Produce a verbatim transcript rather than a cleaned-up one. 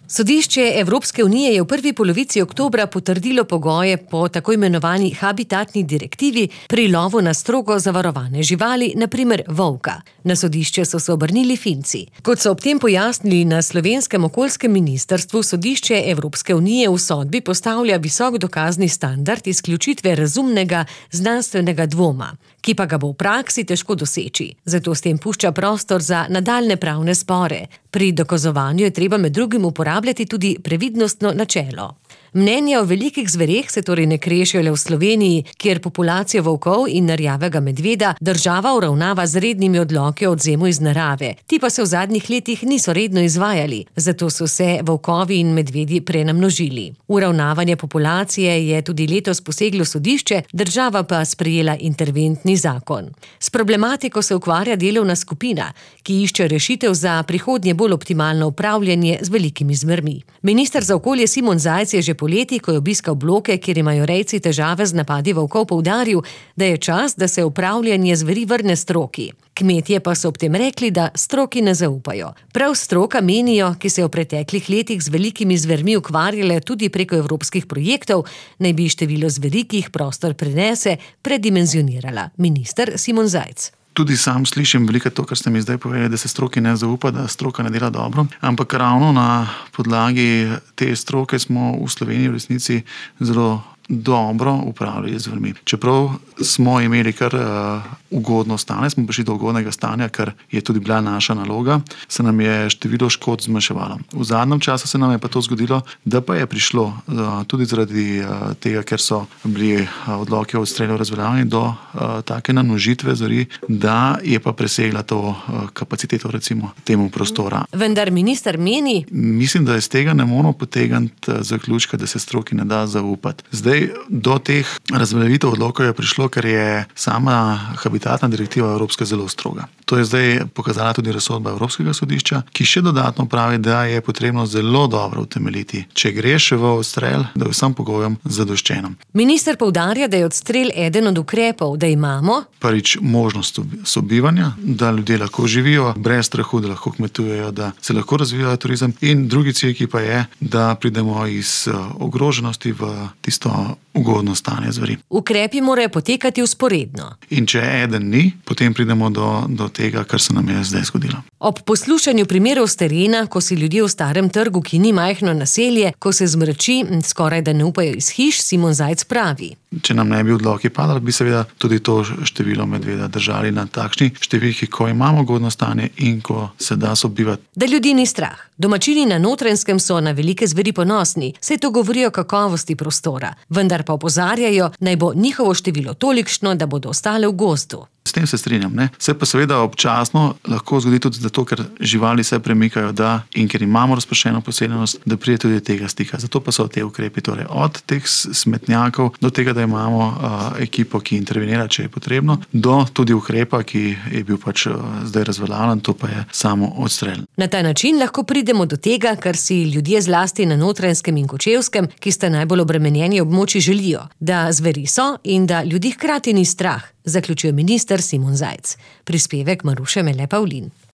Sodišče Evropske unije je v prvi polovici oktobra potrdilo pogoje po tako imenovani habitatni direktivi pri lovu na strogo zavarovane živali, na primer volka. Na sodišče so se obrnili Finci. Kot so ob tem pojasnili na slovenskem okoljskem ministrstvu, sodišče Evropske unije v sodbi postavlja visok dokazni standard izključitve razumnega znanstvenega dvoma, ki pa ga bo v praksi težko doseči. Zato s tem pušča prostor za nadaljne pravne spore. Pri dokazovanju je treba med drugim uporabljati tudi previdnostno načelo. Mnenja o velikih zvereh se torej ne krešijo le v Sloveniji, kjer populacijo volkov in rjavega medveda država uravnava z rednimi odloki o odvzemu iz narave. Ti pa se v zadnjih letih niso redno izvajali, zato so se volkovi in medvedi prenamnožili. Uravnavanje populacije je tudi letos poseglo sodišče, država pa sprejela interventni zakon. S problematiko se ukvarja delovna skupina, ki išče rešitev za prihodnje bolj optimalno upravljanje z velikimi zvermi. Minister za okolje Simon Zajc je že poleti, ko je obiskal bloke, kjer imajo rejci težave z napadi volkov, poudaril, da je čas, da se upravljanje zveri vrne stroki. Kmetje pa so ob tem rekli, da stroki ne zaupajo. Prav stroka, menijo, ki se je v preteklih letih z velikimi zvermi ukvarjale tudi preko evropskih projektov, naj bi število zveri, ki jih prostor prenese, predimenzionirala. Minister Simon Zajc. Tudi sam slišim veliko to, kar ste mi zdaj povedali, da se stroki ne zaupa, da stroka ne dela dobro. Ampak ravno na podlagi te stroke smo v Sloveniji v resnici zelo dobro upravljali z zvermi. Čeprav smo imeli kar uh, ugodno stanje, smo prišli do ugodnega stanja, kar je tudi bila naša naloga, se nam je število škod zmanjševalo. V zadnjem času se nam je pa to zgodilo, da pa je prišlo uh, tudi zaradi uh, tega, ker so bili uh, odloki o odstrelu razveljavljeni do uh, take namnožitve zveri, da je pa presegla to uh, kapaciteto recimo temu prostora. Vendar minister meni? Mislim, da iz tega ne moramo potegniti uh, zaključka, da se stroki ne da zaupati. Zdaj, do teh razveljavitev odlokov je prišlo, ker je sama habitatna direktiva Evropska zelo stroga. To je zdaj pokazala tudi razsodba Evropskega sodišča, ki še dodatno pravi, da je potrebno zelo dobro utemeljiti, če greš v odstrel, da je vsem pogojem zadoščeno. Minister poudarja, da je odstrel eden od ukrepov, da imamo prvič možnost sobivanja, da ljudje lahko živijo brez strahu, da lahko kmetujejo, da se lahko razvijajo turizem, in drugi cilj, ki pa je, da pridemo iz ogroženosti v tisto ugodno stanje zveri. Ukrepi morajo potekati vzporedno. In če eden ni, potem pridemo do, do tega, kar se nam je zdaj zgodilo. Ob poslušanju primerov s terena, ko si ljudje v starem trgu, ki ni majhno naselje, ko se zmrači, skoraj da ne upajo iz hiš, Simon Zajc pravi. Če nam ne bi odloki padali, bi seveda tudi to število medveda držali na takšni številki, ko imamo ugodno stanje in ko se da sobivati. Da ljudi ni strah. Domačini na Notranjskem so na velike zveri ponosni, saj to govorijo o kakovosti prostora, vendar pa opozarjajo, naj bo njihovo število tolikšno, da bodo ostale v gozdu. S tem se strinjam, ne. Se pa seveda občasno lahko zgodi tudi zato, ker živali se premikajo, da in ker imamo razpršeno poseljenost, da pride tudi tega stika. Zato pa so te ukrepi, torej od teh smetnjakov do tega, da imamo uh, ekipo, ki intervenira, če je potrebno, do tudi ukrepa, ki je bil pač uh, zdaj razveljavljen, to pa je samo odstrel. Na ta način lahko pridemo do tega, kar si ljudje zlasti na Notranjskem in Kočevskem, ki sta najbolj obremenjeni območji, želijo, da zveri so in da ljudi hkrati ni strah, zaključuje minister Simon Zajc. Prispevek Maruše Mele Pavlin.